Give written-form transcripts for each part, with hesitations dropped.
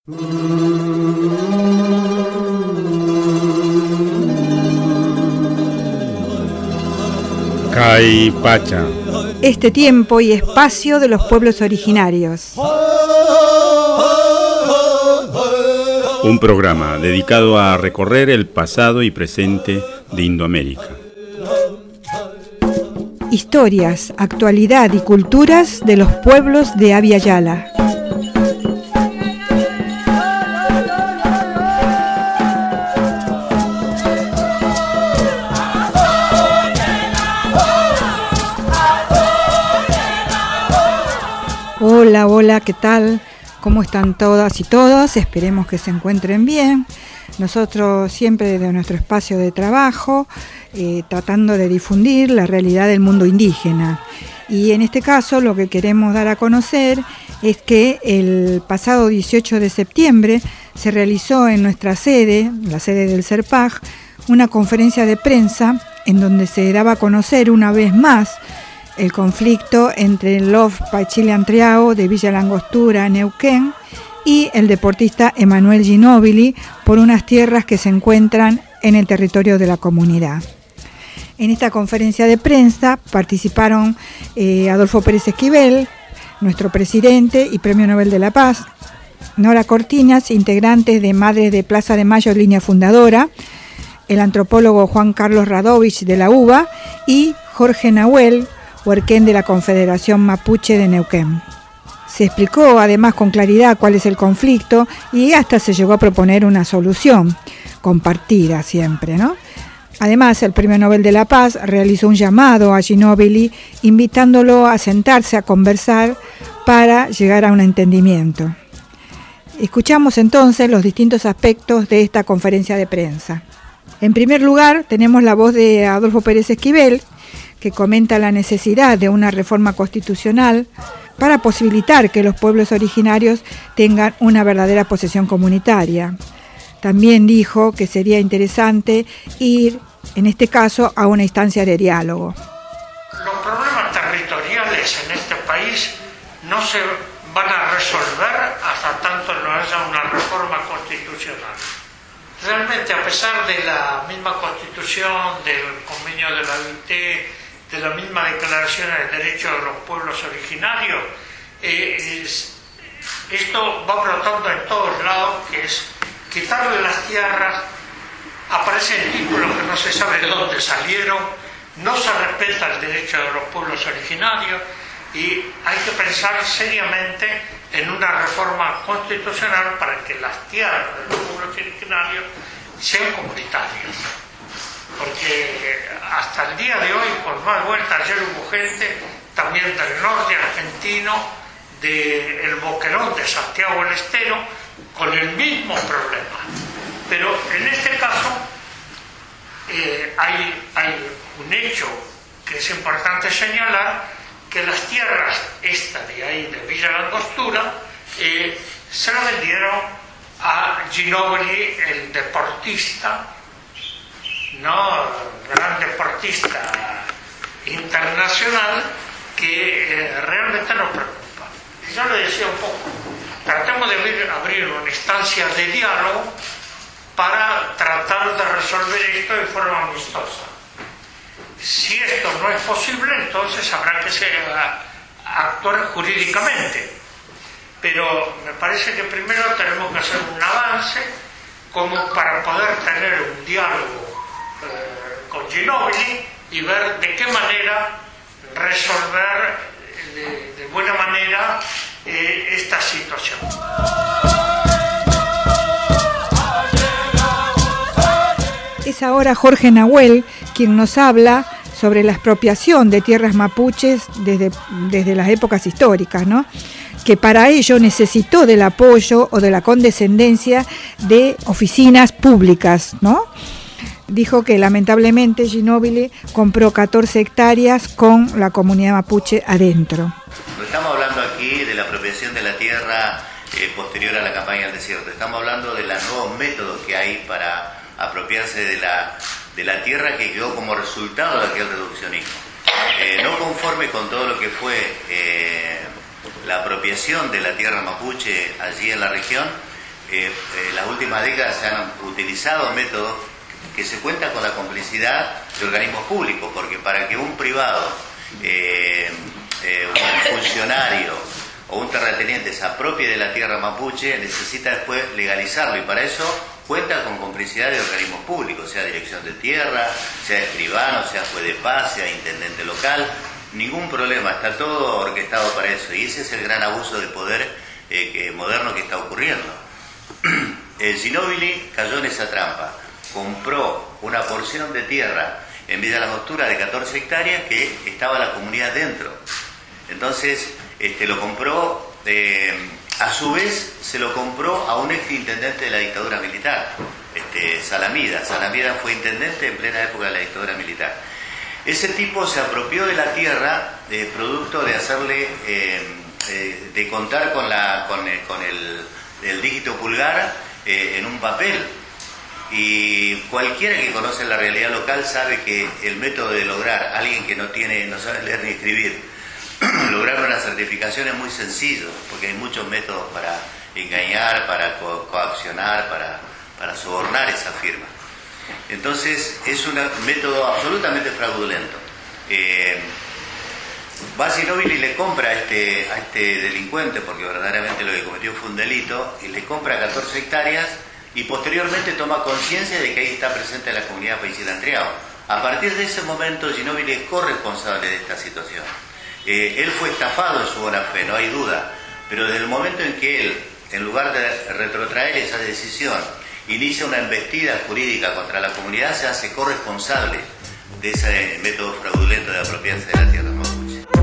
Caipacha. Este tiempo y espacio de los pueblos originarios. Un programa dedicado a recorrer el pasado y presente de Indoamérica. Historias, actualidad y culturas de los pueblos de Abya Yala. Hola, hola, ¿qué tal? ¿Cómo están todas y todos? Esperemos que se encuentren bien. Nosotros siempre desde nuestro espacio de trabajo, tratando de difundir la realidad del mundo indígena. Y en este caso lo que queremos dar a conocer es que el pasado 18 de septiembre se realizó en nuestra sede, la sede del CERPAJ, una conferencia de prensa en donde se daba a conocer una vez más el conflicto entre el LOF Pachili-Antriao de Villa Langostura, Neuquén, y el deportista Emanuel Ginóbili por unas tierras que se encuentran en el territorio de la comunidad. En esta conferencia de prensa participaron Adolfo Pérez Esquivel, nuestro presidente y Premio Nobel de la Paz, Nora Cortiñas, integrantes de Madres de Plaza de Mayo, línea fundadora, el antropólogo Juan Carlos Radovich de la UBA y Jorge Nahuel, huerquén de la Confederación Mapuche de Neuquén. Se explicó además con claridad cuál es el conflicto y hasta se llegó a proponer una solución compartida siempre, ¿no? Además, el Premio Nobel de la Paz realizó un llamado a Ginóbili invitándolo a sentarse a conversar para llegar a un entendimiento. Escuchamos entonces los distintos aspectos de esta conferencia de prensa. En primer lugar, tenemos la voz de Adolfo Pérez Esquivel, que comenta la necesidad de una reforma constitucional para posibilitar que los pueblos originarios tengan una verdadera posesión comunitaria. También dijo que sería interesante ir, en este caso, a una instancia de diálogo. Los problemas territoriales en este país no se van a resolver hasta tanto no haya una reforma constitucional. Realmente, a pesar de la misma Constitución, del convenio de la OIT, de la misma Declaración de Derechos de los Pueblos Originarios, esto va brotando en todos lados, que es quitarle las tierras, aparecen títulos que no se sabe de dónde salieron, no se respeta el derecho de los pueblos originarios y hay que pensar seriamente en una reforma constitucional para que las tierras de los pueblos originarios sean comunitarias. Porque hasta el día de hoy, por más vuelta, ayer hubo gente también del norte argentino, del Boquerón, de Santiago del Estero, con el mismo problema. Pero en este caso hay un hecho que es importante señalar, que las tierras estas de ahí, de Villa Langostura, se las vendieron a Ginóbili, el deportista, gran deportista internacional, que realmente nos preocupa. Yo le decía un poco, tratemos de abrir una instancia de diálogo para tratar de resolver esto de forma amistosa. Si esto no es posible, entonces habrá que actuar jurídicamente. Pero me parece que primero tenemos que hacer un avance como para poder tener un diálogo con Ginóbili y ver de qué manera resolver de buena manera esta situación. Es ahora Jorge Nahuel quien nos habla sobre la expropiación de tierras mapuches desde las épocas históricas, ¿no? Que para ello necesitó del apoyo o de la condescendencia de oficinas públicas, ¿no? Dijo que lamentablemente Ginóbili compró 14 hectáreas con la comunidad mapuche adentro. Estamos hablando aquí de la apropiación de la tierra posterior a la campaña del desierto. Estamos hablando de los nuevos métodos que hay para apropiarse de la tierra que quedó como resultado de aquel reduccionismo. No conforme con todo lo que fue la apropiación de la tierra mapuche allí en la región, en las últimas décadas se han utilizado métodos que se cuentan con la complicidad de organismos públicos, porque para que un privado, un funcionario o un terrateniente se apropie de la tierra mapuche, necesita después legalizarlo, y para eso cuenta con complicidad de organismos públicos, sea dirección de tierra, sea escribano, sea juez de paz, sea intendente local. Ningún problema, está todo orquestado para eso, y ese es el gran abuso de poder moderno que está ocurriendo. Ginóbili cayó en esa trampa, compró una porción de tierra en Villa La Angostura de 14 hectáreas que estaba la comunidad dentro. Entonces lo compró, a su vez se lo compró a un ex intendente de la dictadura militar, Salamida. Salamida fue intendente en plena época de la dictadura militar. Ese tipo se apropió de la tierra producto de hacerle, de contar con el dígito pulgar en un papel. Y cualquiera que conoce la realidad local sabe que el método de lograr, alguien que no sabe leer ni escribir, lograr una certificación es muy sencillo, porque hay muchos métodos para engañar, para coaccionar, para sobornar esa firma. Entonces es un método absolutamente fraudulento. Va Ginóbili y le compra a este delincuente, porque verdaderamente lo que cometió fue un delito, y le compra 14 hectáreas y posteriormente toma conciencia de que ahí está presente la comunidad Paisilantriao. A partir de ese momento Ginóbili es corresponsable de esta situación. Él fue estafado en su buena fe, no hay duda, pero desde el momento en que él, en lugar de retrotraer esa decisión, inicia una embestida jurídica contra la comunidad, se hace corresponsable de ese método fraudulento de apropiarse de la tierra mapuche.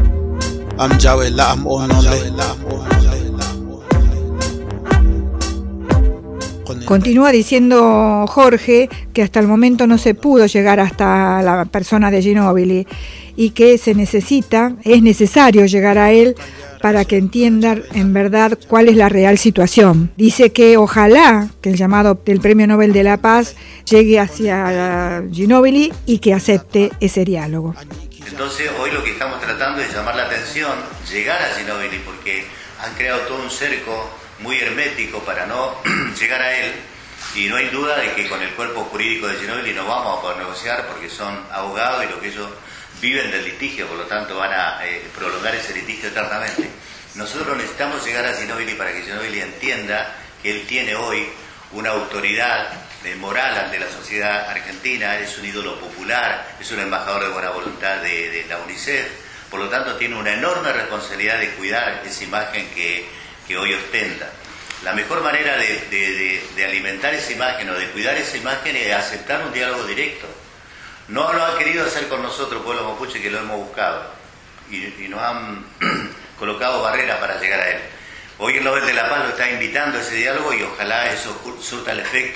Continúa diciendo Jorge que hasta el momento no se pudo llegar hasta la persona de Ginóbili y que es necesario llegar a él para que entienda en verdad cuál es la real situación. Dice que ojalá que el llamado del Premio Nobel de la Paz llegue hacia Ginóbili y que acepte ese diálogo. Entonces hoy lo que estamos tratando es llamar la atención, llegar a Ginóbili, porque han creado todo un cerco muy hermético para no llegar a él, y no hay duda de que con el cuerpo jurídico de Ginóbili no vamos a poder negociar, porque son abogados y lo que ellos viven del litigio, por lo tanto van a prolongar ese litigio eternamente. Nosotros necesitamos llegar a Ginóbili para que Ginóbili entienda que él tiene hoy una autoridad moral ante la sociedad argentina, es un ídolo popular, es un embajador de buena voluntad de la UNICEF, por lo tanto tiene una enorme responsabilidad de cuidar esa imagen que hoy ostenta. La mejor manera de alimentar esa imagen o de cuidar esa imagen es aceptar un diálogo directo. No lo ha querido hacer con nosotros, pueblo mapuche, que lo hemos buscado, y nos han colocado barreras para llegar a él. Hoy el Nobel de la Paz lo está invitando a ese diálogo, y ojalá eso surta el efecto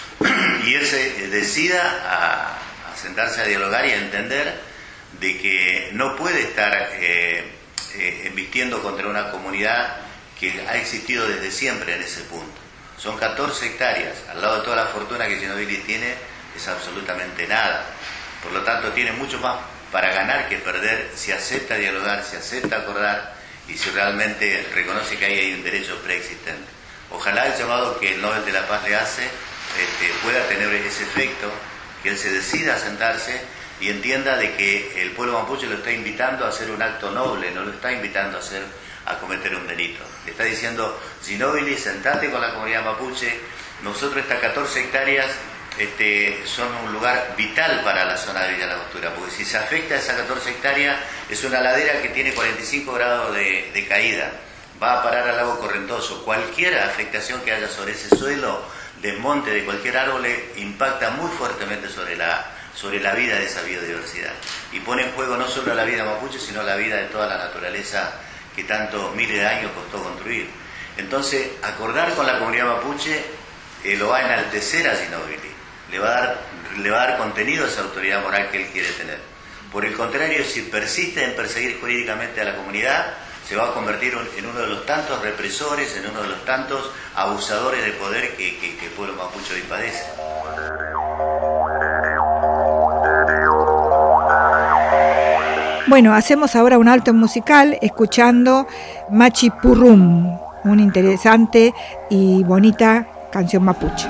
y él se decida a sentarse a dialogar y a entender de que no puede estar embistiendo contra una comunidad que ha existido desde siempre en ese punto. Son 14 hectáreas, al lado de toda la fortuna que Ginóbili tiene, es absolutamente nada. Por lo tanto, tiene mucho más para ganar que perder si acepta dialogar, si acepta acordar y si realmente reconoce que ahí hay un derecho preexistente. Ojalá el llamado que el Nobel de la Paz le hace pueda tener ese efecto, que él se decida a sentarse y entienda de que el pueblo mapuche lo está invitando a hacer un acto noble, no lo está invitando a cometer un delito. Le está diciendo: Ginóbili, sentate con la comunidad mapuche, nosotros estas 14 hectáreas son un lugar vital para la zona de Villa La Angostura, porque si se afecta a esas 14 hectáreas, es una ladera que tiene 45 grados de caída, va a parar al lago Correntoso. Cualquier afectación que haya sobre ese suelo, desmonte de cualquier árbol, impacta muy fuertemente sobre la vida de esa biodiversidad, y pone en juego no solo la vida mapuche, sino la vida de toda la naturaleza que tantos miles de años costó construir. Entonces, acordar con la comunidad mapuche lo va a enaltecer a Ginóbili, le va a dar contenido a esa autoridad moral que él quiere tener. Por el contrario, si persiste en perseguir jurídicamente a la comunidad, se va a convertir en uno de los tantos represores, en uno de los tantos abusadores de poder que el pueblo mapuche hoy padece. Bueno, hacemos ahora un alto musical escuchando Machipurrum. una interesante y bonita canción mapuche.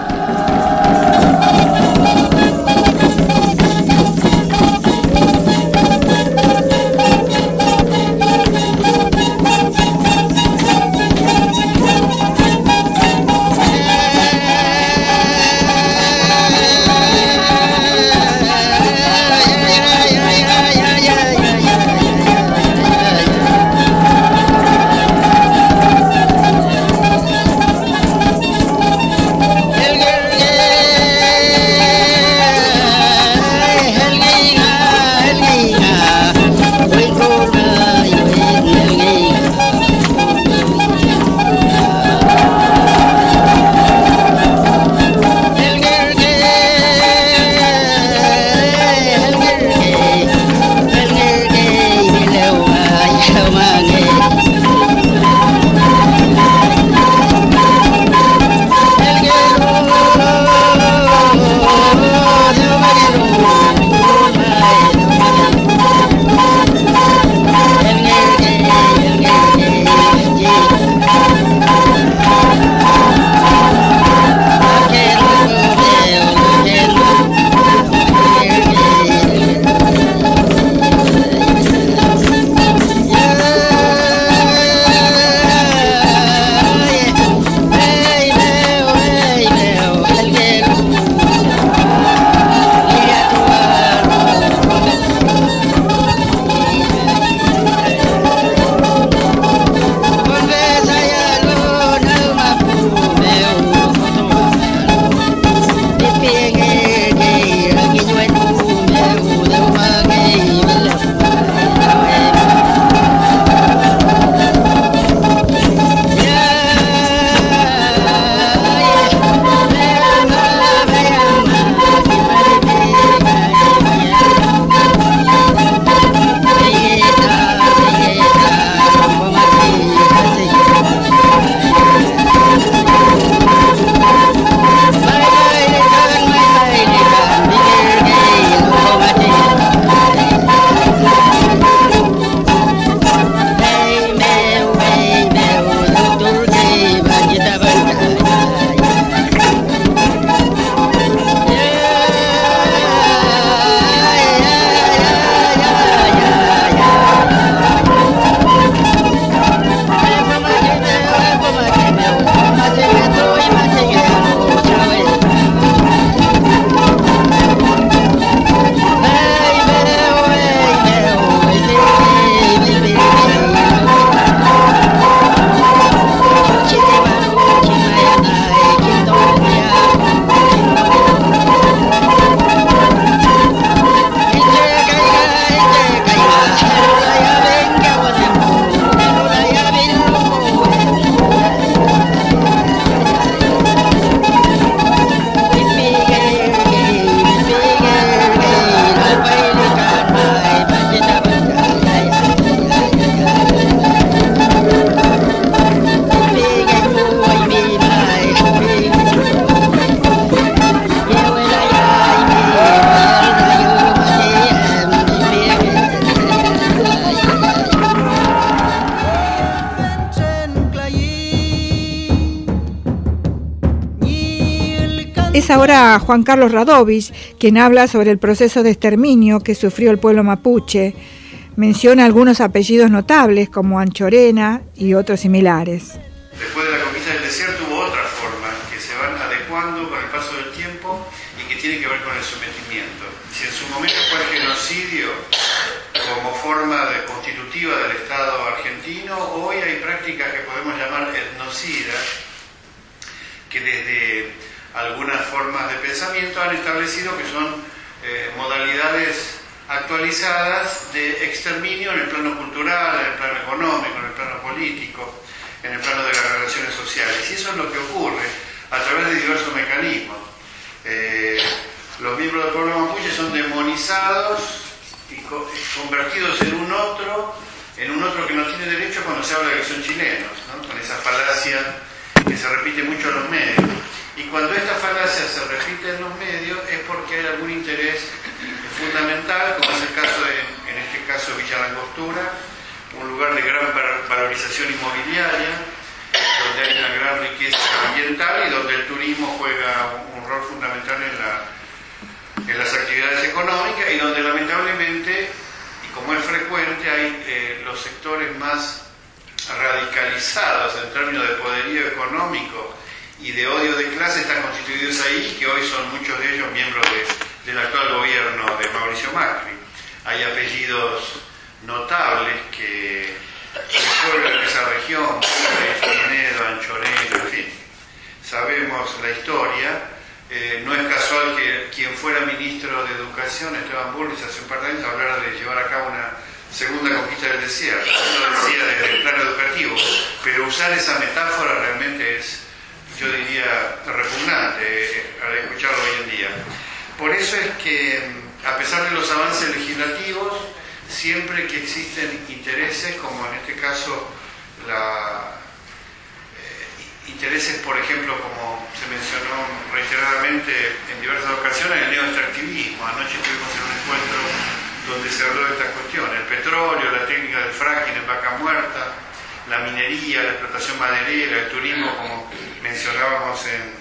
Es ahora Juan Carlos Radovich quien habla sobre el proceso de exterminio que sufrió el pueblo mapuche. Menciona algunos apellidos notables como Anchorena y otros similares. Después de la conquista del desierto hubo otras formas que se van adecuando con el paso del tiempo y que tienen que ver con el sometimiento. Si en su momento fue el genocidio como forma constitutiva del Estado argentino, hoy hay prácticas que podemos llamar etnocidas, que desde algunas formas de pensamiento han establecido que son modalidades actualizadas de exterminio en el plano cultural, en el plano económico, en el plano político, en el plano de las relaciones sociales. Y eso es lo que ocurre a través de diversos mecanismos. Los miembros del pueblo mapuche son demonizados y convertidos en un otro que no tiene derecho cuando se habla de que son chilenos, ¿no? Con esa falacia que se repite mucho en los medios. Y cuando esta falacia se repite en los medios es porque hay algún interés fundamental, como es el caso en este caso Villa Langostura, un lugar de gran valorización inmobiliaria, donde hay una gran riqueza ambiental y donde el turismo juega un rol fundamental en las actividades económicas, y donde lamentablemente, y como es frecuente, hay los sectores más radicalizados en términos de poderío económico y de odio de clase están constituidos ahí, que hoy son muchos de ellos miembros del actual gobierno de Mauricio Macri. Hay apellidos notables que recorren esa región, Pinedo, Anchorena, en fin. Sabemos la historia. No es casual que quien fuera ministro de Educación, Esteban Bulnes, hace un par de años hablara de llevar a cabo una segunda conquista del desierto. Eso decía desde el plano educativo, pero usar esa metáfora realmente es, yo diría, repugnante al escucharlo hoy en día. Por eso es que, a pesar de los avances legislativos, siempre que existen intereses, como en este caso intereses, por ejemplo, como se mencionó reiteradamente en diversas ocasiones, el neoextractivismo. Anoche estuvimos en un encuentro donde se habló de esta cuestión: el petróleo, la técnica del fracking en Vaca Muerta, la minería, la explotación maderera, el turismo, como mencionábamos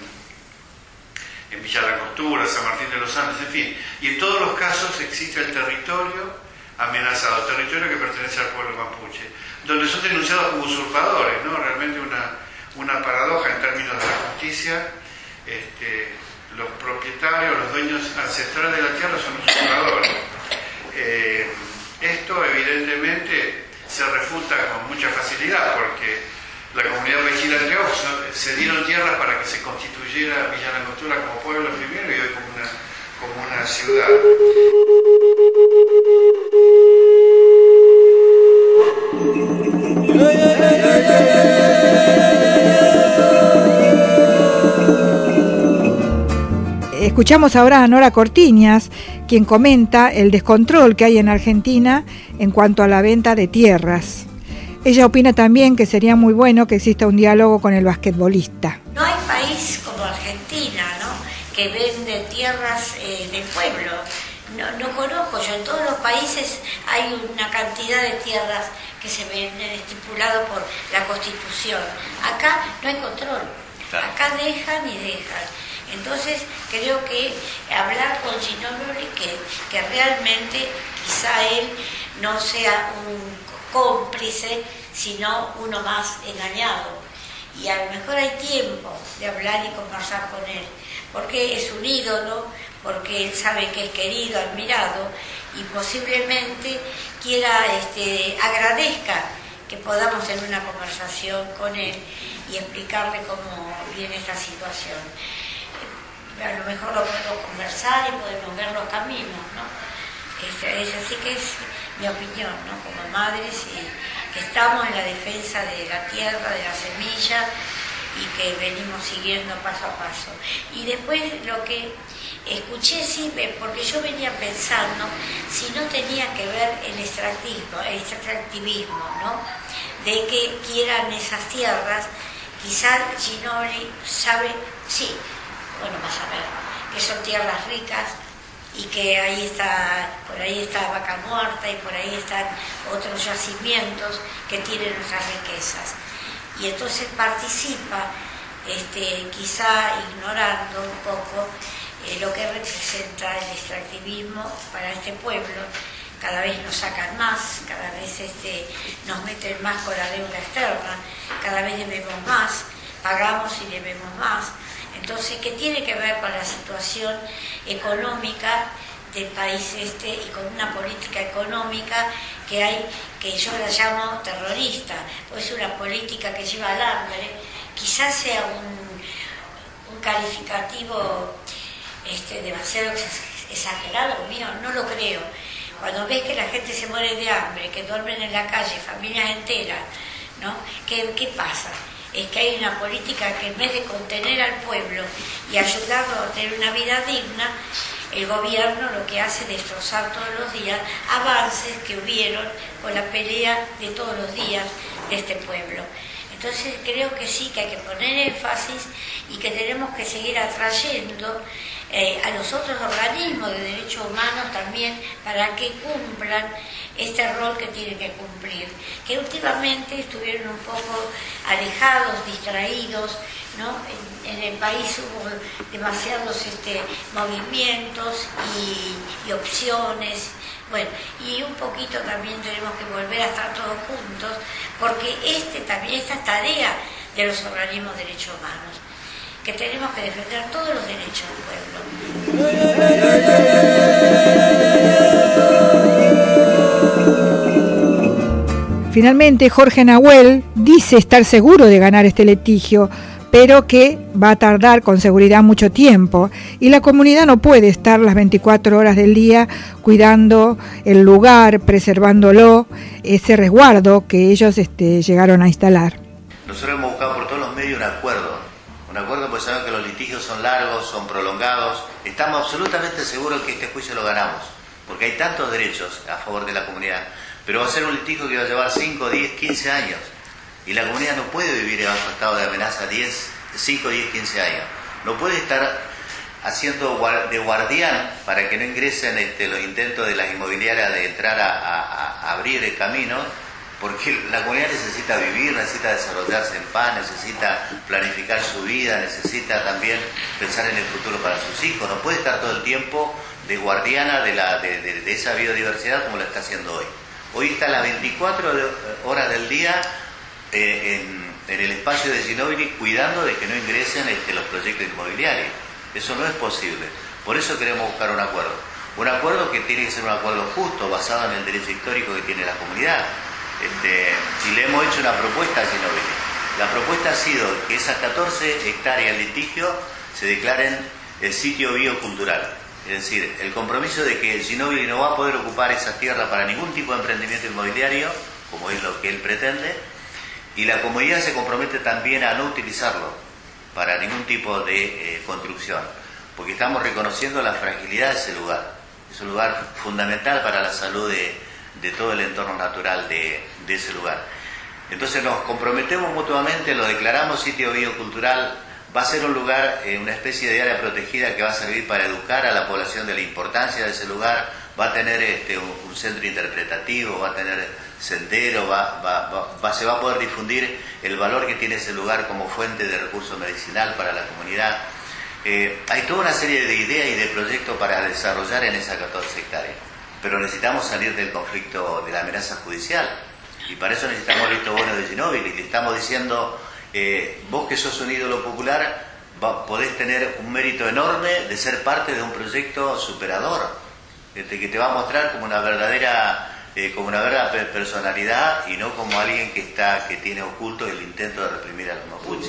en Villa Langostura, San Martín de los Andes, en fin. Y en todos los casos existe el territorio amenazado, territorio que pertenece al pueblo mapuche, donde son denunciados como usurpadores, ¿no? Realmente una paradoja en términos de la justicia. Los propietarios, los dueños ancestrales de la tierra son usurpadores. Esto evidentemente se refuta con mucha facilidad, porque la comunidad legislativa se dieron tierras para que se constituyera Villa Langostura como pueblo primero y hoy como una ciudad. Escuchamos ahora a Nora Cortiñas, quien comenta el descontrol que hay en Argentina en cuanto a la venta de tierras. Ella opina también que sería muy bueno que exista un diálogo con el basquetbolista. No hay país como Argentina, ¿no?, que vende tierras del pueblo. No conozco yo. En todos los países hay una cantidad de tierras que se venden estipulado por la Constitución. Acá no hay control. Acá dejan y dejan. Entonces creo que hablar con Ginóbili, que realmente quizá él no sea un cómplice, sino uno más engañado. Y a lo mejor hay tiempo de hablar y conversar con él, porque es un ídolo, porque él sabe que es querido, admirado, y posiblemente quiera, agradezca que podamos tener una conversación con él y explicarle cómo viene esta situación. A lo mejor lo podemos conversar y podemos ver los caminos, ¿no? Es así que es mi opinión, ¿no? Como madres, que estamos en la defensa de la tierra, de la semilla, y que venimos siguiendo paso a paso. Y después lo que escuché, sí, porque yo venía pensando si no tenía que ver el extractivismo, ¿no?, de que quieran esas tierras. Quizás Ginóbili sabe, sí, bueno, vas a ver, que son tierras ricas y que por ahí está Vaca Muerta y por ahí están otros yacimientos que tienen nuestras riquezas. Y entonces participa, quizá ignorando un poco lo que representa el extractivismo para este pueblo. Cada vez nos sacan más, cada vez nos meten más con la deuda externa, cada vez debemos más, pagamos y debemos más. Entonces, ¿qué tiene que ver con la situación económica del país y con una política económica que hay, que yo la llamo terrorista? Pues es una política que lleva al hambre. Quizás sea un calificativo demasiado exagerado, mío, no lo creo. Cuando ves que la gente se muere de hambre, que duermen en la calle, familias enteras, ¿no? ¿Qué pasa? Es que hay una política que en vez de contener al pueblo y ayudarlo a tener una vida digna, el gobierno lo que hace es destrozar todos los días avances que hubieron con la pelea de todos los días de este pueblo. Entonces creo que sí, que hay que poner énfasis y que tenemos tenemos que seguir atrayendo a los otros organismos de derechos humanos también para que cumplan este rol que tienen que cumplir, que últimamente estuvieron un poco alejados, distraídos, ¿no? En el país hubo demasiados movimientos y opciones, bueno, y un poquito también tenemos que volver a estar todos juntos, porque también esta tarea de los organismos de derechos humanos, que tenemos que defender todos los derechos del pueblo. Finalmente, Jorge Nahuel dice estar seguro de ganar este litigio, pero que va a tardar con seguridad mucho tiempo, y la comunidad no puede estar las 24 horas del día cuidando el lugar, preservándolo, ese resguardo que ellos llegaron a instalar. Nosotros hemos buscado por todos los medios un acuerdo porque saben que los litigios son largos, son prolongados. Estamos absolutamente seguros que este juicio lo ganamos, porque hay tantos derechos a favor de la comunidad, pero va a ser un litigio que va a llevar 5, 10, 15 años. Y la comunidad no puede vivir bajo estado de amenaza 5, 10, 15 años. No puede estar haciendo de guardián para que no ingresen los intentos de las inmobiliarias de entrar a abrir el camino, porque la comunidad necesita vivir, necesita desarrollarse en paz, necesita planificar su vida, necesita también pensar en el futuro para sus hijos. No puede estar todo el tiempo de guardiana de esa biodiversidad como lo está haciendo hoy. Hoy está las 24 horas del día en el espacio de Ginóbili cuidando de que no ingresen los proyectos inmobiliarios. Eso no es posible. Por eso queremos buscar un acuerdo. Un acuerdo que tiene que ser un acuerdo justo, basado en el derecho histórico que tiene la comunidad. Y le hemos hecho una propuesta a Ginóbili. La propuesta ha sido que esas 14 hectáreas de litigio se declaren el sitio biocultural. Es decir, el compromiso de que Ginóbili no va a poder ocupar esa tierra para ningún tipo de emprendimiento inmobiliario, como es lo que él pretende, y la comunidad se compromete también a no utilizarlo para ningún tipo de construcción, porque estamos reconociendo la fragilidad de ese lugar. Es un lugar fundamental para la salud de todo el entorno natural de ese lugar. Entonces nos comprometemos mutuamente, lo declaramos sitio biocultural. Va a ser un lugar, una especie de área protegida que va a servir para educar a la población de la importancia de ese lugar. Va a tener un centro interpretativo, va a tener sendero, se va a poder difundir el valor que tiene ese lugar como fuente de recurso medicinal para la comunidad. Hay toda una serie de ideas y de proyectos para desarrollar en esas 14 hectáreas, pero necesitamos salir del conflicto de la amenaza judicial, y para eso necesitamos el visto bueno de Ginóbili. Le estamos diciendo, vos que sos un ídolo popular, podés tener un mérito enorme de ser parte de un proyecto superador, que te va a mostrar como una verdadera personalidad, y no como alguien que tiene oculto el intento de reprimir a los mapuches.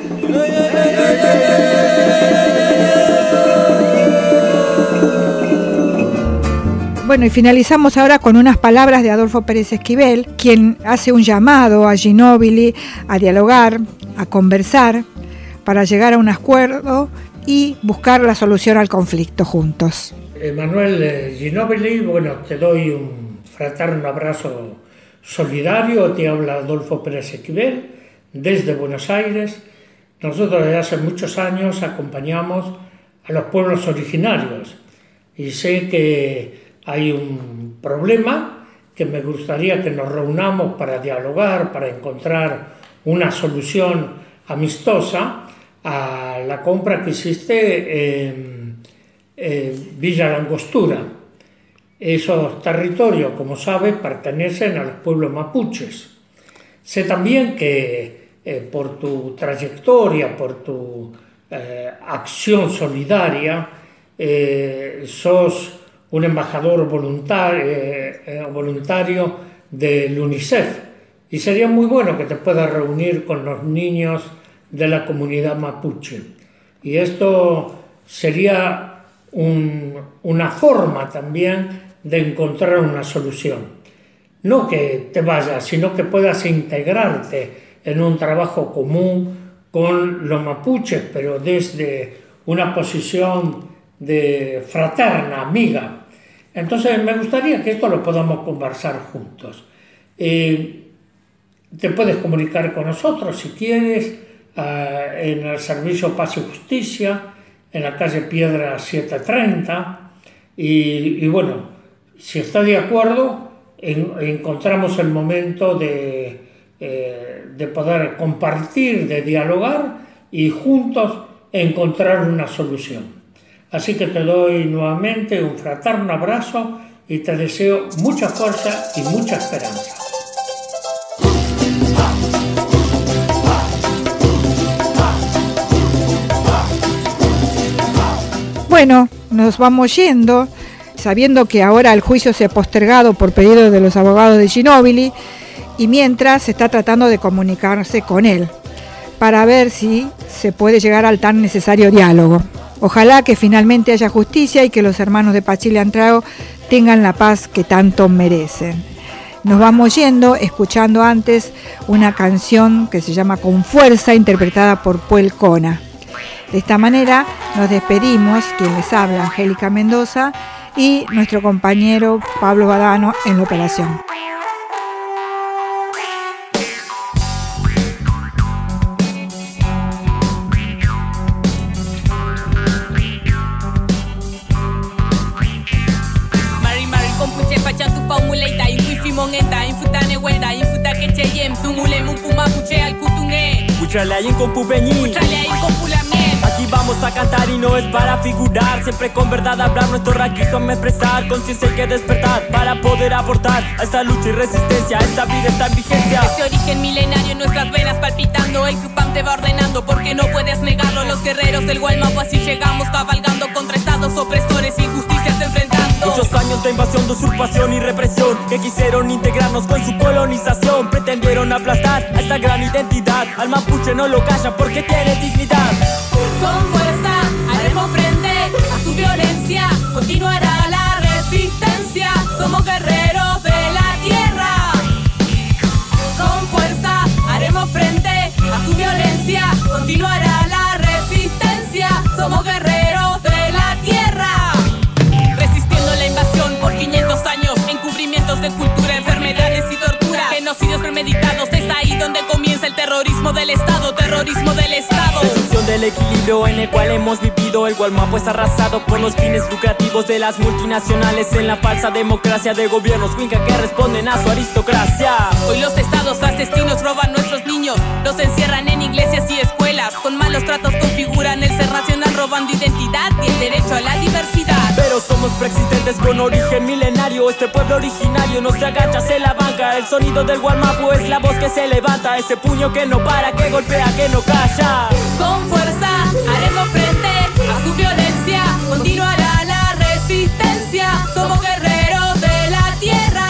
Bueno, y finalizamos ahora con unas palabras de Adolfo Pérez Esquivel, quien hace un llamado a Ginóbili a dialogar, a conversar, para llegar a un acuerdo y buscar la solución al conflicto juntos. Manuel Ginóbili, bueno, te doy un fraterno abrazo solidario. Te habla Adolfo Pérez Esquivel desde Buenos Aires. Nosotros desde hace muchos años acompañamos a los pueblos originarios y sé que hay un problema que me gustaría que nos reunamos para dialogar, para encontrar una solución amistosa a la compra que existe en Villa Langostura. Esos territorios, como sabes, pertenecen a los pueblos mapuches. Sé también que por tu trayectoria, por tu acción solidaria, sos un embajador voluntario del UNICEF, y sería muy bueno que te puedas reunir con los niños de la comunidad mapuche. Y esto sería una forma también de encontrar una solución. No que te vayas, sino que puedas integrarte en un trabajo común con los mapuches, pero desde una posición de fraterna, amiga. Entonces me gustaría que esto lo podamos conversar juntos. Te puedes comunicar con nosotros si quieres en el Servicio Paz y Justicia, en la calle Piedra 730, y bueno, si está de acuerdo, encontramos el momento de poder compartir, de dialogar y juntos encontrar una solución. Así que te doy nuevamente un fraterno abrazo y te deseo mucha fuerza y mucha esperanza. Bueno, nos vamos yendo, sabiendo que ahora el juicio se ha postergado por pedido de los abogados de Ginóbili, y mientras se está tratando de comunicarse con él para ver si se puede llegar al tan necesario diálogo. Ojalá que finalmente haya justicia y que los hermanos de Pachila Andrao tengan la paz que tanto merecen. Nos vamos yendo escuchando antes una canción que se llama Con Fuerza, interpretada por Puel Cona. De esta manera nos despedimos, quien les habla, Angélica Mendoza, y nuestro compañero Pablo Badano en la operación. Aquí vamos a cantar y no es para figurar, siempre con verdad hablar, nuestro raquismo expresar, conciencia hay que despertar para poder aportar a esta lucha y resistencia, esta vida está en vigencia. Este origen milenario en nuestras venas palpitando, el Cupam te va ordenando porque no puedes negarlo. Los guerreros del Gualmapu así llegamos cabalgando contra estados opresores, injusticias enfrentando. Muchos años de invasión, de usurpación y represión que quisieron integrarnos con su colonización, pretendieron aplastar a esta gran identidad. Al mapuche no lo callan porque tiene dignidad. Con fuerza haremos frente a su violencia, continuará la resistencia, somos guerreros de la tierra. Con fuerza haremos frente a su violencia, continuará la resistencia, somos guerreros de la tierra. Resistiendo la invasión por 500 años, encubrimientos de cultura, enfermedades y tortura, genocidios premeditados, es ahí donde comienza el terrorismo del Estado, terrorismo del Estado. Destrucción del equilibrio en el cual hemos vivido, el Gualmapu es arrasado por los fines lucrativos de las multinacionales en la falsa democracia de gobiernos cuinca que responden a su aristocracia. Hoy los estados asesinos roban nuestros niños, los encierran en iglesias y escuelas, con malos tratos configuran el ser nacional, robando identidad y el derecho a la diversidad. Pero somos preexistentes con origen milenario, este pueblo originario no se agacha, se la banca. El sonido del Gualmapu es la voz que se levanta, ese puño que no para, que golpea, que no calla. Con fuerza haremos frente a su violencia, continuará la resistencia, somos guerreros de la tierra.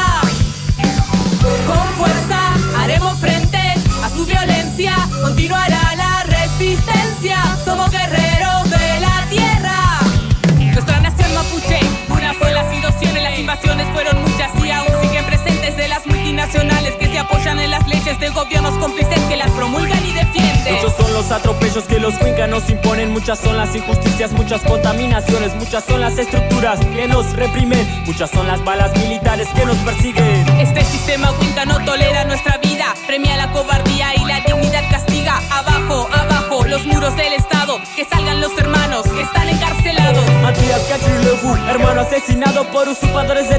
Con fuerza haremos frente a su violencia, continuará la resistencia, somos guerreros de la tierra. Nuestra nación mapuche, una sola situación, las invasiones fueron muchas y aún siguen presentes de las multinacionales que se apoyan en las leyes de gobiernos cómplices que las promulgan y defienden. Muchos son los atropellos que los cuincas nos imponen, muchas son las injusticias, muchas contaminaciones, muchas son las estructuras que nos reprimen, muchas son las balas militares que nos persiguen. Este sistema cuinca no tolera nuestra vida, premia la cobardía y la dignidad castiga. Abajo, abajo, los muros del Estado, que salgan los hermanos que están encarcelados. Matías Cachilevu, hermano asesinado por usurpadores de